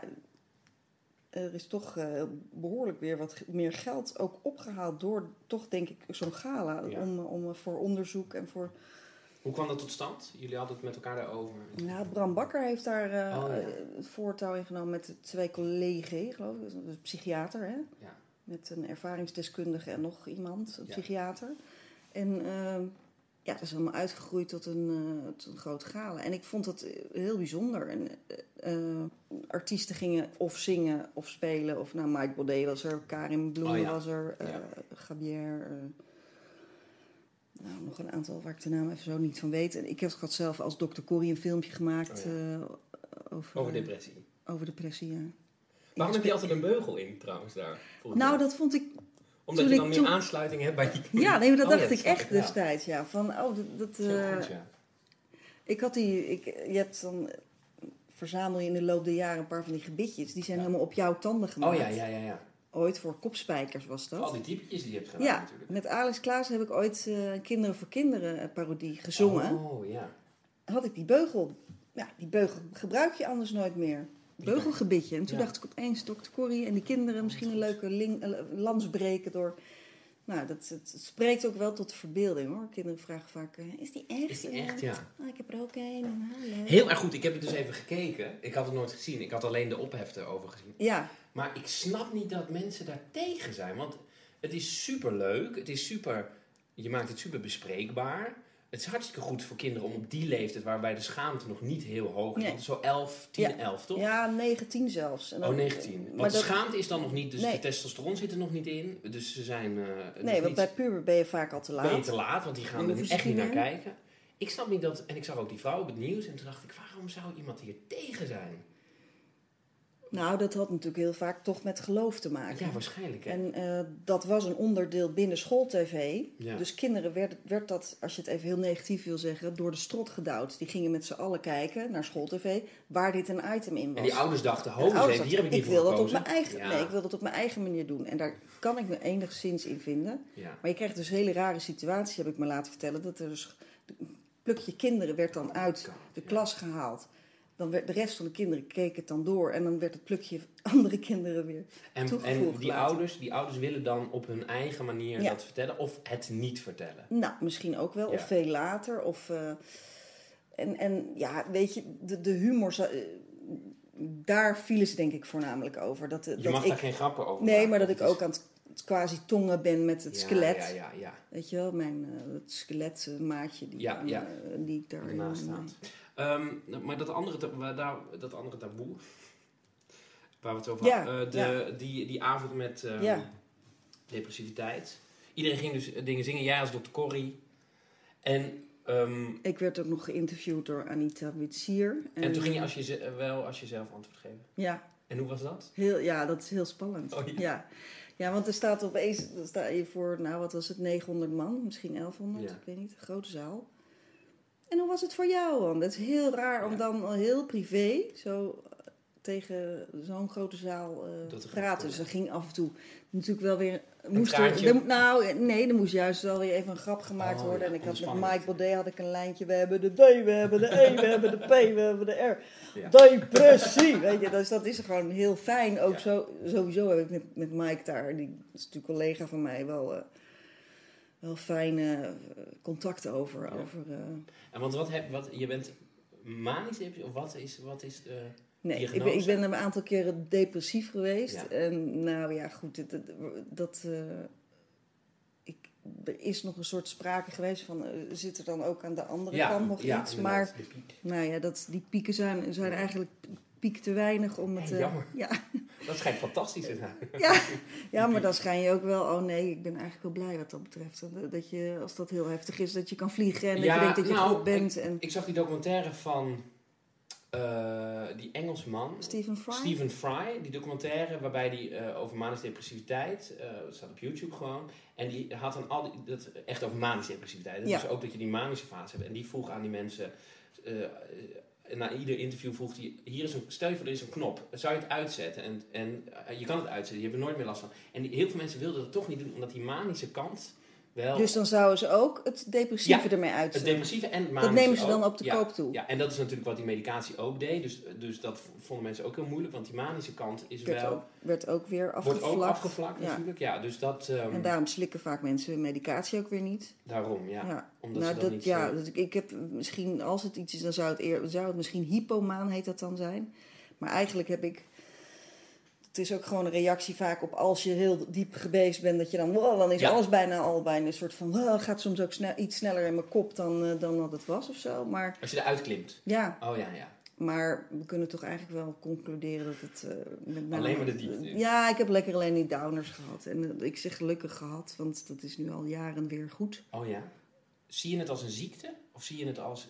er is toch uh, behoorlijk weer wat meer geld ook opgehaald door toch, denk ik, zo'n gala. Ja. Om, om, voor onderzoek en voor... Hoe kwam dat tot stand? Jullie hadden het met elkaar daarover. Ja, Bram Bakker heeft daar uh, Oh, ja. het voortouw in genomen met twee collega's, geloof ik. Een psychiater, hè? Ja. Met een ervaringsdeskundige en nog iemand, een Ja. psychiater. En uh, ja, dat is allemaal uitgegroeid tot een, uh, tot een groot gala. En ik vond dat heel bijzonder. En, uh, artiesten gingen of zingen of spelen. Of nou, Mike Baudet was er, Karin Bloem Oh, ja. was er, uh, Ja. Gabrielle... Uh, Nou, nog een aantal waar ik de naam even zo niet van weet. En ik heb had zelf als dokter Corrie een filmpje gemaakt Oh, ja. uh, over, Over uh, depressie. over depressie, ja. Waarom heb je altijd een beugel in trouwens daar? Nou, dat vond ik... Omdat toen je dan ik meer toen- aansluiting hebt bij die... Ja, nee, maar dat Oh, dacht ja, ik snap echt ja. destijds, ja. Van, oh, dat... dat Dat is heel uh, goed, ja. ik had die... Ik, je hebt dan... Verzamel je in de loop der jaren een paar van die gebitjes. Die zijn Ja. helemaal op jouw tanden gemaakt. Oh ja, ja, ja, ja. Ooit voor kopspijkers was dat. Al die typetjes die je hebt gedaan Ja, natuurlijk. met Alex Klaas heb ik ooit uh, Kinderen voor Kinderen uh, parodie gezongen. Oh, ja. Had ik die beugel. Ja, die beugel gebruik je anders nooit meer. Beugelgebitje. En toen Ja. dacht ik opeens, dokter Corrie en die kinderen misschien een leuke ling, uh, lans breken door... Nou, dat, het, het spreekt ook wel tot de verbeelding, hoor. Kinderen vragen vaak, uh, is die echt? Is die echt, ja. Oh, ik heb er ook een. en, ah, leuk. Heel erg goed. Ik heb het dus even gekeken. Ik had het nooit gezien. Ik had alleen de opheften over gezien. Ja, Maar ik snap niet dat mensen daar tegen zijn. Want het is super leuk. Het is super... Je maakt het super bespreekbaar. Het is hartstikke goed voor kinderen om op die leeftijd... waarbij de schaamte nog niet heel hoog is. Nee. Want zo elf, tien, Ja. elf, toch? ja, negentien zelfs. En dan- Oh, negentien. Want Maar de dat, schaamte is dan nog niet... Dus Nee. de testosteron zit er nog niet in. Dus ze zijn... uh, nee, want niet, bij puber ben je vaak al te laat. ben je te laat. Want die gaan Dan er hoeven ze echt niet niet naar meer. kijken. Ik snap niet dat... En ik zag ook die vrouw op het nieuws. En toen dacht ik... Waarom zou iemand hier tegen zijn? Nou, dat had natuurlijk heel vaak toch met geloof te maken. Ja, waarschijnlijk. Hè? En uh, dat was een onderdeel binnen schooltv. Ja. Dus kinderen werd, werd dat, als je het even heel negatief wil zeggen, door de strot gedouwd. Die gingen met z'n allen kijken naar schooltv waar dit een item in was. En die ouders dachten, En ho, de ouders eens even, hier heb ik niet ik voor wil dat op gekozen. mijn eigen, Ja. Nee, ik wil dat op mijn eigen manier doen. En daar kan ik me enigszins in vinden. Ja. Maar je krijgt dus een hele rare situatie, heb ik me laten vertellen. Dat er dus een plukje kinderen werd dan uit de klas gehaald. Dan werd de rest van de kinderen keek het dan door. En dan werd het plukje andere kinderen weer En, toegevoegd en die, later. ouders, die ouders willen dan op hun eigen manier Ja. dat vertellen of het niet vertellen. Nou, misschien ook wel. Ja. Of veel later. Of, uh, en, en ja, weet je, de, de humor... zou- uh, daar vielen ze denk ik voornamelijk over. Dat, uh, Je dat mag ik, daar geen grappen over Nee, maken. maar dat ik Het is- ook aan het quasi tongen ben met het ja, skelet. Ja, ja, ja. Weet je wel, mijn uh, het skeletmaatje die, ja, ja. Uh, die ik daar naast staat. Um, maar dat andere, daar, dat andere taboe, waar we het over ja, hadden, uh, de, ja. die, die avond met um, ja. depressiviteit. Iedereen ging dus dingen zingen, jij als dokter Corrie. En... Um, ik werd ook nog geïnterviewd door Anita Witsier. En, en toen ging je als je, wel als jezelf antwoord geven? Ja. En hoe was dat? Heel, ja, dat is heel spannend. Oh, ja. Ja. Ja, want er staat opeens, er sta je voor, nou wat was het, negenhonderd man, misschien elfhonderd, ja. ik weet niet, een grote zaal. En hoe was het voor jou dan? Dat is heel raar ja. om dan heel privé zo tegen zo'n grote zaal uh, te praten. Dus er ging af en toe natuurlijk wel weer... Moest er, er, nou, nee, er moest juist wel weer even een grap gemaakt oh, worden. Ja, en ik had met Mike Baudet had ik een lijntje. We hebben de D, we hebben de E, we hebben de P, we hebben de R. Ja. Depressie, weet je. Dus dat is gewoon heel fijn. Ook ja. zo, sowieso heb ik met, met Mike daar, die is natuurlijk een collega van mij, wel, uh, wel fijne uh, contacten over. Ja. over uh, en want wat heb, wat, je bent manisch, of wat is, wat is de... Nee, ik ben, ik ben een aantal keren depressief geweest. Ja. En nou ja, goed, dat... dat uh, ik, er is nog een soort sprake geweest van... Uh, zit er dan ook aan de andere ja, kant nog ja, iets? Maar nou ja, dat, die pieken zijn, zijn eigenlijk piek te weinig om het... Uh, jammer. Ja. Dat schijnt fantastisch te zijn. Ja, ja, maar dan schijn je ook wel... Oh nee, ik ben eigenlijk wel blij wat dat betreft. Dat je, als dat heel heftig is, dat je kan vliegen... en ja, dat je denkt dat je nou, goed bent. Ik, en... ik zag die documentaire van... Uh, die Engelsman, Stephen Fry. Stephen Fry, die documentaire waarbij die uh, over manische depressiviteit, uh, dat staat op YouTube gewoon, en die had dan al die, dat echt over manische depressiviteit. Ja. Dus ook dat je die manische fase hebt. En die vroeg aan die mensen, uh, uh, na ieder interview vroeg hij, hier is een, stel je voor er is een knop, zou je het uitzetten? En, en uh, je kan het uitzetten, je hebt er nooit meer last van. En die, heel veel mensen wilden dat toch niet doen, omdat die manische kant... Wel. Dus dan zouden ze ook het depressieve ja, ermee uitzetten. Het depressieve en het manische. Dat nemen ze dan ook. op de ja, koop toe. Ja, en dat is natuurlijk wat die medicatie ook deed. Dus, dus dat vonden mensen ook heel moeilijk. Want die manische kant is werd wel... Ook, werd ook weer afgevlakt. Wordt ook afgevlakt ja. natuurlijk. Ja, dus dat, um, en daarom slikken vaak mensen medicatie ook weer niet. Daarom, ja. ja. Omdat nou, ze dat, niet ja, zo... dus ik heb misschien, als het iets is, dan zou het, eer, zou het misschien hypomaan heet dat dan zijn. Maar eigenlijk heb ik... Het is ook gewoon een reactie vaak op als je heel diep gebeest bent, dat je dan, wow, dan is ja. alles bijna al bijna een soort van, oh, gaat soms ook snel, iets sneller in mijn kop dan, uh, dan dat het was of zo. Maar, als je eruit klimt? Ja. Oh ja, ja. Maar we kunnen toch eigenlijk wel concluderen dat het... Uh, met name, alleen maar de diepte. Ja, ik heb lekker alleen die downers gehad. En uh, ik zeg gelukkig gehad, want dat is nu al jaren weer goed. Oh ja. Zie je het als een ziekte? Of zie je het als...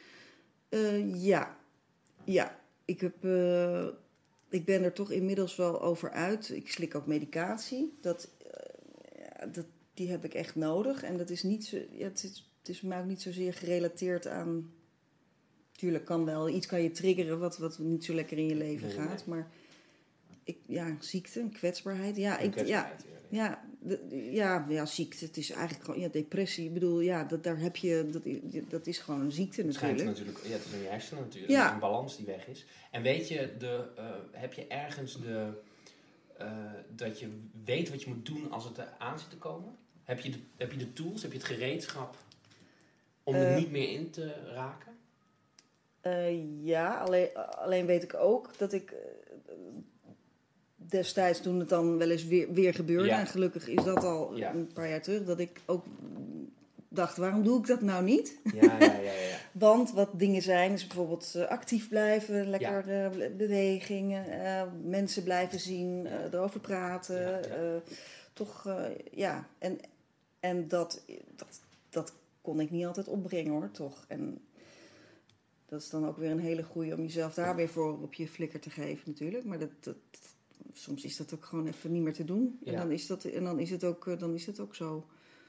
Uh, ja. Ja. Ik heb... Uh, Ik ben er toch inmiddels wel over uit. Ik slik ook medicatie. Dat, uh, ja, dat, die heb ik echt nodig. En dat is niet zo, ja, het, is, het is voor mij ook niet zozeer gerelateerd aan... Tuurlijk kan wel. Iets kan je triggeren wat, wat niet zo lekker in je leven nee, gaat. Nee. Maar ik, ja, ziekte, een kwetsbaarheid. Ja, een ik, kwetsbaarheid, ja, ja, de, ja, ja, ziekte. Het is eigenlijk gewoon ja, depressie. Ik bedoel, ja, dat, daar heb je, dat, dat is gewoon een ziekte natuurlijk. Het natuurlijk. Ja, het is in je hersenen natuurlijk. Ja. Een balans die weg is. En weet je, de, uh, heb je ergens de, uh, dat je weet wat je moet doen als het er aan zit te komen? Heb je de, heb je de tools, heb je het gereedschap om uh, er niet meer in te raken? Uh, ja, alleen, alleen weet ik ook dat ik... Uh, destijds toen het dan wel eens weer, weer gebeurde, ja. en gelukkig is dat al ja. een paar jaar terug, dat ik ook dacht, waarom doe ik dat nou niet? Ja, ja, ja, ja. Want wat dingen zijn, is bijvoorbeeld uh, actief blijven, lekker ja. uh, bewegingen, uh, mensen blijven zien, uh, erover praten. Ja, ja. Uh, toch, uh, ja. En, en dat, dat, dat kon ik niet altijd opbrengen hoor, toch. En dat is dan ook weer een hele goeie om jezelf daar weer voor op je flikker te geven natuurlijk. Maar dat... dat soms is dat ook gewoon even niet meer te doen. En, ja. dan, is dat, en dan, is het ook, dan is het ook zo.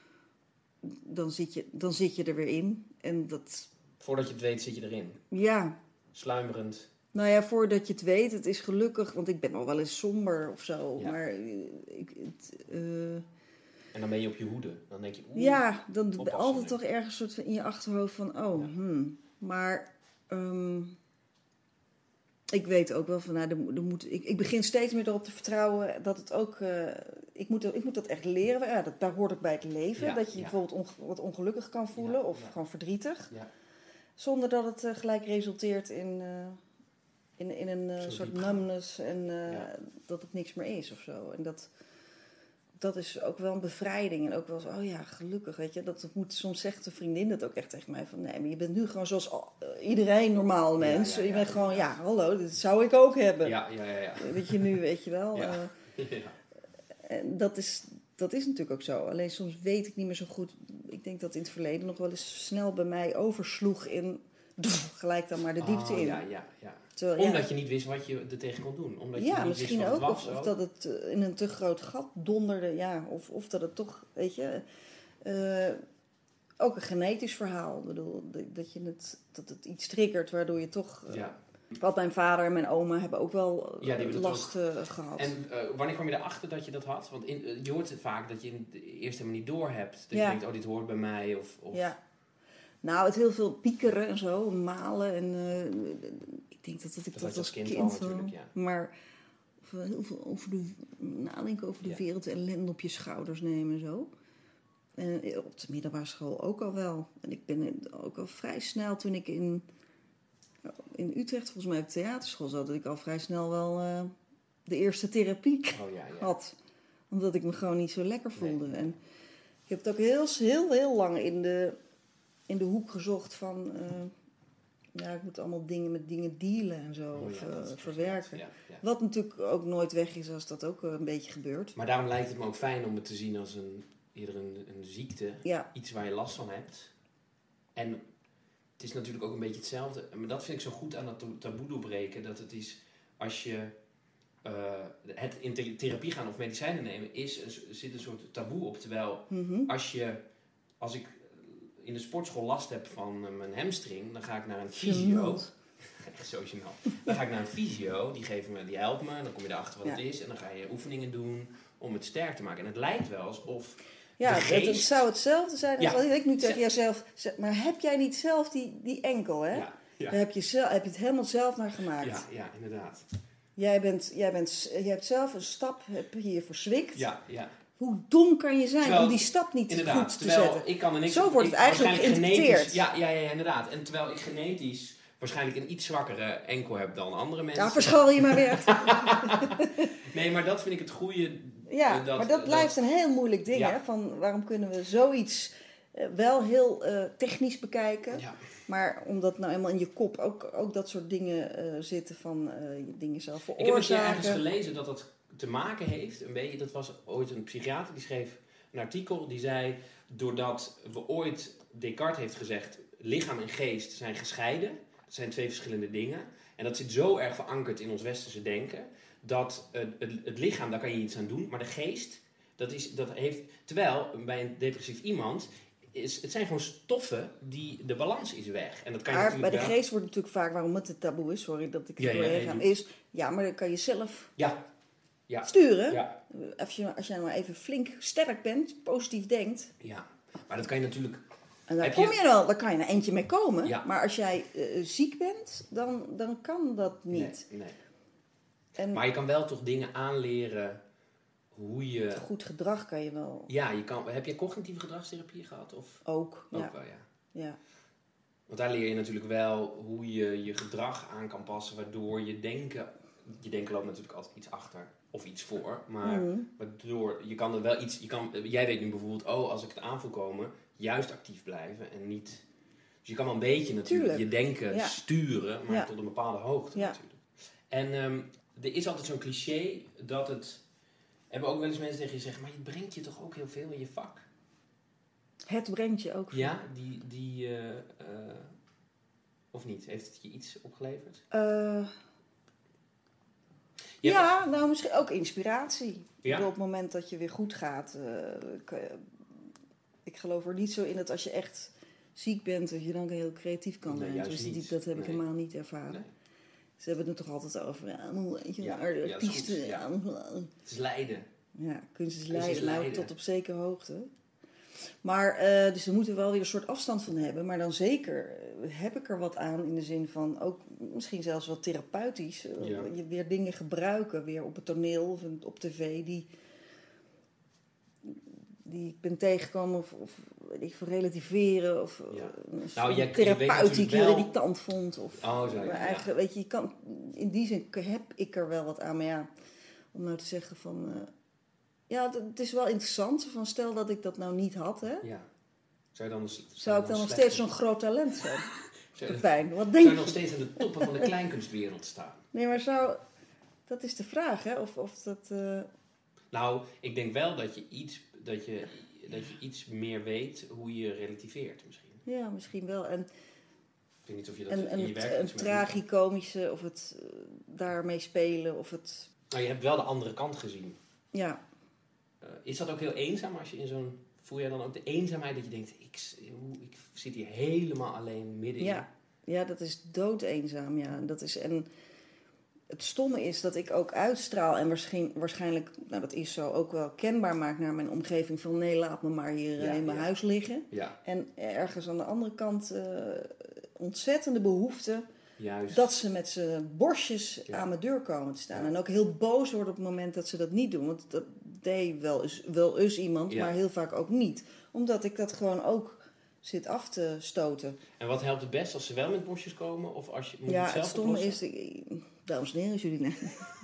Dan zit, je, dan zit je er weer in. En dat... Voordat je het weet zit je erin. Ja. Sluimerend. Nou ja, voordat je het weet. Het is gelukkig. Want ik ben al wel eens somber of zo. Ja. Maar ik... Het, uh... En dan ben je op je hoede. Dan denk je... Oeh, ja, dan ben je altijd toch ergens soort van in je achterhoofd van... Oh, ja. hmm. Maar... Um, ik weet ook wel van, nou, er, er moet, ik, ik begin steeds meer erop te vertrouwen dat het ook, uh, ik, moet, ik moet dat echt leren. Ja, dat, daar hoort ook bij het leven. Ja, dat je ja. bijvoorbeeld onge, wat ongelukkig kan voelen ja, of ja. gewoon verdrietig. Ja. Zonder dat het uh, gelijk resulteert in, uh, in, in een uh, soort numbness en uh, ja. dat het niks meer is of zo. En dat, dat is ook wel een bevrijding. En ook wel zo, oh ja, gelukkig, weet je. Dat moet, soms zegt een vriendin dat ook echt tegen mij. Van nee, maar je bent nu gewoon zoals iedereen normaal mens. Ja, ja, ja, je bent ja, gewoon, ja. ja, hallo, dit zou ik ook hebben. Ja, ja, ja. ja. Weet je, nu weet je wel. Ja. Uh, ja. En dat is, dat is natuurlijk ook zo. Alleen soms weet ik niet meer zo goed. Ik denk dat in het verleden nog wel eens snel bij mij oversloeg in... gelijk dan maar de diepte oh, in. Ja, ja, ja. Terwijl, Omdat ja, je niet wist wat je er tegen kon doen. Omdat je ja, niet misschien wist wat ook. het was, of, of dat het in een te groot gat donderde. Ja, of, of dat het toch, weet je... Uh, ook een genetisch verhaal. Ik bedoel, dat, je het, dat het iets triggert waardoor je toch... Uh, ja. Want mijn vader en mijn oma hebben ook wel uh, ja, last uh, gehad. En uh, wanneer kwam je erachter dat je dat had? Want in, uh, je hoort het vaak dat je in het eerst helemaal niet door hebt. Dat ja. je denkt, oh, dit hoort bij mij. Of, of... Ja. Nou, het heel veel piekeren en zo, malen. En uh, ik denk dat, dat ik dat, dat als kind, kind al natuurlijk, ja. Maar heel veel over de, nadenken over de ja. wereld, ellende op je schouders nemen en zo. En op de middelbare school ook al wel. En ik ben ook al vrij snel, toen ik in, in Utrecht volgens mij op de theaterschool zat, dat ik al vrij snel wel uh, de eerste therapie oh, ja, ja. had. Omdat ik me gewoon niet zo lekker voelde. Nee. En ik heb het ook heel, heel, heel lang in de... in de hoek gezocht van... Uh, ja, ik moet allemaal dingen met dingen dealen en zo. Oh, of ja, uh, verwerken. Ja, ja. Wat natuurlijk ook nooit weg is als dat ook uh, een beetje gebeurt. Maar daarom lijkt het me ook fijn om het te zien als een, eerder een, een ziekte. Ja. Iets waar je last van hebt. En het is natuurlijk ook een beetje hetzelfde. Maar dat vind ik zo goed aan dat taboe doorbreken. Dat het is, als je uh, het in therapie gaan of medicijnen nemen, is, er zit een soort taboe op. Terwijl Mm-hmm. als je... Als ik in de sportschool last heb van uh, mijn hamstring, dan ga ik naar een fysio. Echt zo gênant. Dan ga ik naar een fysio, die, geeft me, die helpt me, dan kom je erachter wat ja. het is. En dan ga je oefeningen doen om het sterk te maken. En het lijkt wel alsof ja, de geest... het zou hetzelfde zijn als ja. wat ik nu tegen jouzelf zeg. Maar heb jij niet zelf die, die enkel, hè? Ja, ja. Daar heb je, zelf, heb je het helemaal zelf naar gemaakt. Ja, ja inderdaad. Jij, bent, jij, bent, jij hebt zelf een stap heb je verswikt. Ja, ja. Hoe dom kan je zijn terwijl, om die stap niet inderdaad, goed te terwijl zetten? Ik kan er niks, Zo wordt het ik, eigenlijk geïnterpreteerd. Ja, ja, ja, inderdaad. En terwijl ik genetisch waarschijnlijk een iets zwakkere enkel heb dan andere mensen. Ja, verschal je maar weer. Nee, maar dat vind ik het goede. Ja, dat, maar dat, dat blijft een heel moeilijk ding. Ja. Hè? Van waarom kunnen we zoiets uh, wel heel uh, technisch bekijken. Ja. Maar omdat nou eenmaal in je kop ook, ook dat soort dingen uh, zitten van uh, je dingen zelf veroorzaken. Ik heb eens ergens gelezen dat dat te maken heeft, een beetje, dat was ooit een psychiater die schreef een artikel die zei, doordat we ooit, Descartes heeft gezegd, lichaam en geest zijn gescheiden, dat zijn twee verschillende dingen, en dat zit zo erg verankerd in ons westerse denken, dat uh, het, het lichaam, daar kan je iets aan doen, maar de geest, dat is, dat heeft, terwijl bij een depressief iemand, is, het zijn gewoon stoffen die, de balans is weg. En dat kan je maar bij de wel... geest wordt natuurlijk vaak, waarom het een taboe is, sorry dat ik er ja, doorheen ja, ga, nee, is, ja, maar dan kan je zelf ja. Ja. sturen. Ja. Als je, als je nou even flink sterk bent, positief denkt. Ja, maar dat kan je natuurlijk... En daar Heb kom je... je wel, daar kan je een eindje mee komen. Ja. Maar als jij uh, ziek bent, dan, dan kan dat niet. Nee, nee. En maar je kan wel toch dingen aanleren hoe je... goed gedrag kan je wel. Ja, je kan... Heb je cognitieve gedragstherapie gehad? Of... Ook, Ook ja. wel, ja. ja. Want daar leer je natuurlijk wel hoe je je gedrag aan kan passen, waardoor je denken... Je denken loopt natuurlijk altijd iets achter of iets voor, maar mm. waardoor je kan er wel iets... Je kan, jij weet nu bijvoorbeeld, oh, als ik het aan voel komen, juist actief blijven en niet... Dus je kan wel een beetje natuurlijk Tuurlijk. je denken ja. sturen, maar ja. tot een bepaalde hoogte ja. natuurlijk. En um, er is altijd zo'n cliché dat het... Hebben ook wel eens mensen tegen je zeggen, maar het brengt je toch ook heel veel in je vak? Het brengt je ook veel. Ja, die... die uh, uh, of niet? Heeft het je iets opgeleverd? Uh, ja, hebt... nou misschien ook inspiratie. Ja? Op het moment dat je weer goed gaat. Uh, ik, uh, ik geloof er niet zo in dat als je echt ziek bent, dat je dan heel creatief kan zijn. Nee, dus die, dat heb ik nee. helemaal niet ervaren. Nee. Ze hebben het toch altijd over, ja, weet je, ja, artiesten. Ja, ja. Het is lijden. Ja, kunst is lijden, is lijden. Nou, tot op zekere hoogte. Maar, uh, dus we moeten wel weer een soort afstand van hebben. Maar dan zeker uh, heb ik er wat aan in de zin van, ook misschien zelfs wat therapeutisch. Uh, ja. Je weer dingen gebruiken, weer op het toneel of op tv, die, die ik ben tegengekomen of, of ik voor relativeren. Of ja. uh, een nou, jij, therapeut die ik wel... irritant vond. Of, oh, zo, ja, maar eigenlijk, ja. weet je, je kan, in die zin heb ik er wel wat aan. Maar ja, om nou te zeggen van... Uh, Ja, het, het is wel interessant. Van stel dat ik dat nou niet had, hè. Ja. Zou, je dan, zou, Zou ik dan nog steeds zo'n groot talent zijn? Pepijn, wat zou denk je je? nog steeds aan de toppen van de kleinkunstwereld staan? Nee, maar zou... Dat is de vraag, hè? Of, of dat... Uh... Nou, ik denk wel dat je, iets, dat, je, dat je iets meer weet hoe je relativeert misschien. Ja, misschien wel. En, ik weet niet of je dat en, in je en werk... Een tragicomische, of het uh, daarmee spelen, of het... Nou, je hebt wel de andere kant gezien. Ja. Uh, is dat ook heel eenzaam als je in zo'n... Voel jij dan ook de eenzaamheid dat je denkt, ik, ik zit hier helemaal alleen middenin? Ja, ja, dat is doodeenzaam, ja. Dat is, en het stomme is dat ik ook uitstraal en waarschijnlijk, waarschijnlijk, nou dat is zo, ook wel kenbaar maak naar mijn omgeving van nee, laat me maar hier ja, in mijn ja. huis liggen. Ja. En ergens aan de andere kant uh, ontzettende behoefte Juist. dat ze met z'n borstjes ja. aan mijn deur komen te staan. Ja. En ook heel boos worden op het moment dat ze dat niet doen. Want dat deed wel eens, wel eens iemand, ja. maar heel vaak ook niet. Omdat ik dat gewoon ook zit af te stoten. En wat helpt het best als ze wel met borstjes komen? Of als je moet ja, het zelf het stomme oplossen? is, dames en heren, jullie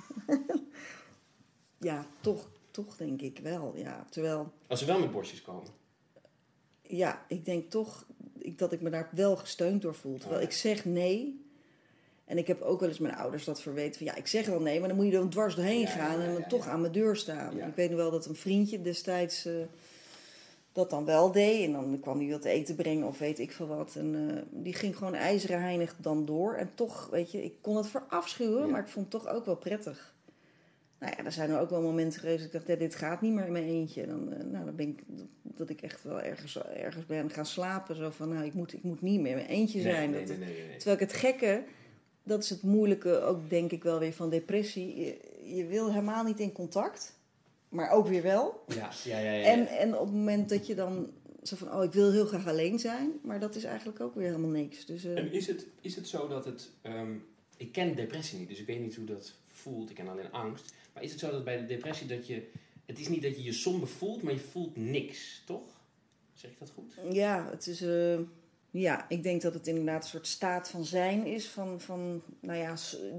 ja, toch, toch denk ik wel. Ja. Terwijl, als ze wel met borstjes komen? Ja, ik denk toch ik, dat ik me daar wel gesteund door voel. Terwijl oh, ja. ik zeg nee. En ik heb ook wel eens mijn ouders dat verweten. Van, ja, ik zeg wel nee, maar dan moet je er dwars doorheen ja, gaan. Ja, ja, en dan ja, toch ja. aan mijn deur staan. Ja. Ik weet nog wel dat een vriendje destijds uh, dat dan wel deed. En dan kwam hij wat eten brengen of weet ik veel wat. En uh, die ging gewoon ijzeren heinig dan door. En toch, weet je, ik kon het verafschuwen. Ja. Maar ik vond het toch ook wel prettig. Nou ja, er zijn er ook wel momenten geweest dat ik dacht, ja, dit gaat niet meer in mijn eentje. Dan, uh, nou, dan ben ik, dat, dat ik echt wel ergens, ergens ben gaan slapen. Zo van, nou, ik moet, ik moet niet meer in mijn eentje zijn. Nee, nee, dat, nee, nee, nee. Terwijl ik het gekke, dat is het moeilijke ook denk ik wel weer van depressie. Je, je wil helemaal niet in contact, maar ook weer wel. Ja, ja, ja. ja, ja. En, en op het moment dat je dan zo van, oh, ik wil heel graag alleen zijn. Maar dat is eigenlijk ook weer helemaal niks. Dus, uh, en is het, is het zo dat het... Um, ik ken depressie niet, dus ik weet niet hoe dat voelt. Ik ken alleen angst. Maar is het zo dat bij de depressie dat je... Het is niet dat je je somber voelt, maar je voelt niks, toch? Zeg ik dat goed? Ja, het is... Uh, ja, ik denk dat het inderdaad een soort staat van zijn is. Van, van nou ja,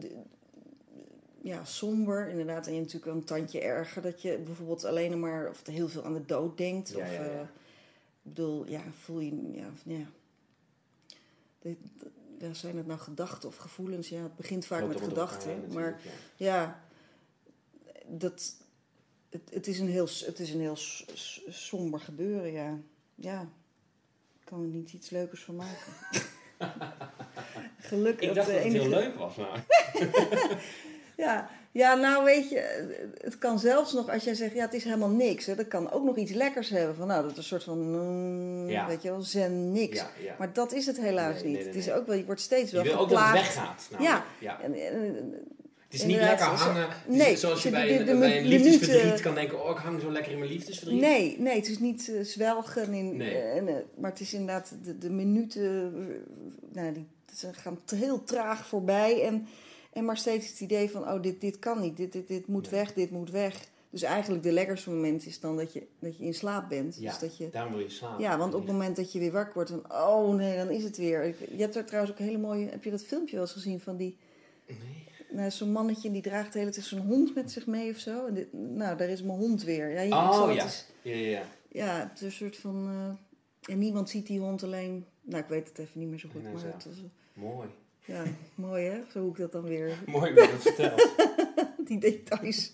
ja, somber. Inderdaad, en je hebt natuurlijk een tandje erger. Dat je bijvoorbeeld alleen maar... Of heel veel aan de dood denkt. Ja, of, ja, ja. Uh, ik bedoel, ja, voel je... Ja, ja. De, de, ja, zijn het nou gedachten of gevoelens? Ja, het begint vaak met gedachten. Maar ja... ja Dat, het, het, is een heel, het is een heel somber gebeuren, ja. Ja, ik kan er niet iets leukers van maken. Gelukkig. Ik dacht dat het enige... heel leuk was, maar... ja, ja, nou weet je, het kan zelfs nog, als jij zegt, ja, het is helemaal niks. Hè, dat kan ook nog iets lekkers hebben. Van, nou, dat is een soort van, mm, ja. weet je wel, zen niks. Ja, ja. Maar dat is het helaas nee, niet. Nee, nee, het is ook wel, je wordt steeds wel geplaagd. Je wil ook dat het weggaat. Nou, ja, ja. En, en, het is niet lekker hangen. Nee, zoals je bij de, de, de, bij een liefdesverdriet minuten, kan denken, oh, ik hang zo lekker in mijn liefdesverdriet. Nee, nee, het is niet uh, zwelgen. In, nee. uh, uh, maar het is inderdaad de, de minuten, uh, nou, die ze gaan heel traag voorbij. En, en maar steeds het idee van, oh, dit, dit kan niet, dit, dit, dit moet nee. weg, dit moet weg. Dus eigenlijk de lekkerste moment is dan dat je, dat je in slaap bent. Ja, dus dat je, daarom wil je slapen. Ja, want op het moment dat je weer wakker wordt, dan, oh nee, dan is het weer. Je hebt er trouwens ook een hele mooie, heb je dat filmpje wel eens gezien van die... Nee. Nou, zo'n mannetje die draagt de hele tijd zo'n hond met zich mee of zo. En dit, nou, daar is mijn hond weer. Ja, hier, oh ja. Is, ja, ja, ja. Ja, het is een soort van... Uh, en niemand ziet die hond alleen... Nou, ik weet het even niet meer zo goed. Nee, maar zo. het is, uh, mooi. Ja, mooi hè? Zo hoe ik dat dan weer... mooi hoe je dat vertelt. Die details.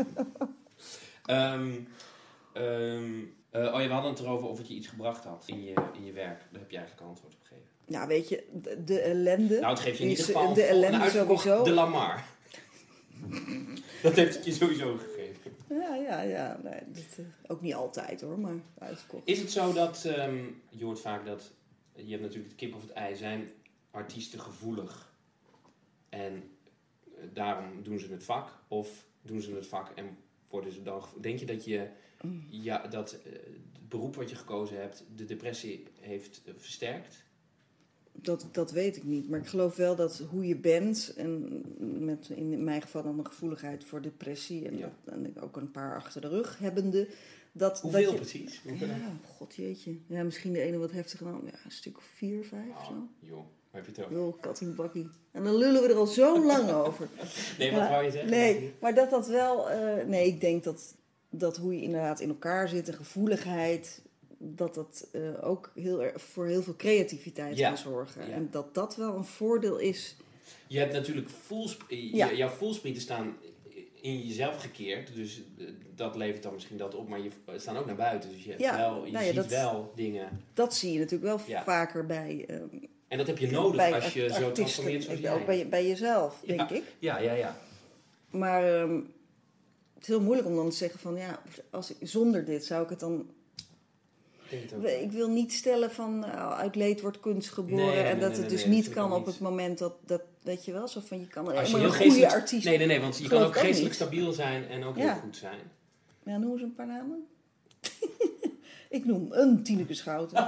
um, um, uh, oh ja, we hadden het erover of het je iets gebracht had in je, in je werk. Daar heb je eigenlijk een antwoord op gegeven. Nou, weet je, de, de ellende... Nou, het geeft je in ieder geval de ellende een sowieso. De Lamar. Dat heeft het je sowieso gegeven. Ja, ja, ja. Nee, dat, uh, ook niet altijd hoor, maar uitverkocht. Is het zo dat, um, je hoort vaak dat, je hebt natuurlijk het kip of het ei, zijn artiesten gevoelig en uh, daarom doen ze het vak, of doen ze het vak en worden ze dan... Denk je dat je, mm. ja, dat uh, het beroep wat je gekozen hebt, de depressie heeft uh, versterkt? Dat, dat weet ik niet, maar ik geloof wel dat hoe je bent, en met in mijn geval dan een gevoeligheid voor depressie, en, ja. dat, en ook een paar achter de rug hebbende. Dat, Hoeveel dat je, precies? Ja, god jeetje. Ja, misschien de ene wat heftiger dan, ja, een stuk of vier, vijf oh, of zo. Joh, waar heb je het over? Joh, kat in bakkie. En dan lullen we er al zo lang over. Nee, wat maar, wou je zeggen? Nee, maar dat dat wel, uh, nee, ik denk dat, dat hoe je inderdaad in elkaar zit, de gevoeligheid, dat dat uh, ook heel erg voor heel veel creativiteit ja. kan zorgen. Ja. En dat dat wel een voordeel is. Je hebt natuurlijk voelsp- ja. jouw voelsprieten staan in jezelf gekeerd, dus dat levert dan misschien dat op, maar je staan ook naar buiten, dus je, hebt ja, wel, je nou ja, ziet dat, wel dingen. Dat zie je natuurlijk wel ja. vaker bij. Um, en dat heb je nodig bij als je zo transformeert zoals jij. Ook bij, bij jezelf, ja. denk ik. Ja, ja, ja. Maar um, het is heel moeilijk om dan te zeggen van ja, als ik, zonder dit zou ik het dan. Ik, ik wil niet stellen van uh, uit leed wordt kunst geboren nee, nee, en dat nee, nee, het dus nee, niet dat kan op niet. Het moment dat, dat, weet je wel, zo van je kan als je een heel goede geestelijk, artiest. Nee, nee, nee, want je kan ook geestelijk niet. stabiel zijn en ook ja. heel goed zijn. Ja, noem eens een paar namen. Ik noem een Tineke Schouten.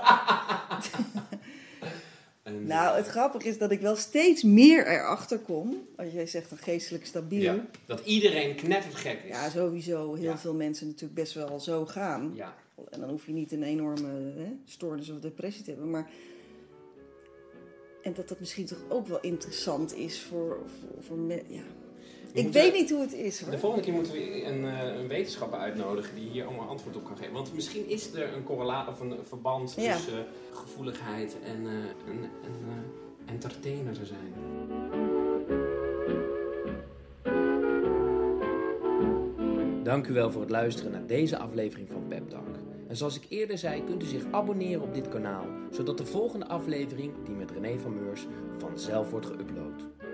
En, nou, het grappige is dat ik wel steeds meer erachter kom. Als jij zegt een geestelijk stabiel. Ja, dat iedereen knettergek is. Ja, sowieso. Heel ja. veel mensen natuurlijk best wel zo gaan. Ja. En dan hoef je niet een enorme hè, stoornis of depressie te hebben. Maar... En dat dat misschien toch ook wel interessant is voor... voor, voor me... ja. Ik weet er, niet hoe het is hoor. De volgende keer moeten we een, een wetenschapper uitnodigen die hier allemaal antwoord op kan geven. Want misschien is er een correlatie of een verband ja. tussen uh, gevoeligheid en uh, een, een uh, entertainer te zijn. Dank u wel voor het luisteren naar deze aflevering van Pep Talk. En zoals ik eerder zei, kunt u zich abonneren op dit kanaal, zodat de volgende aflevering, die met René van Meurs, vanzelf wordt geüpload.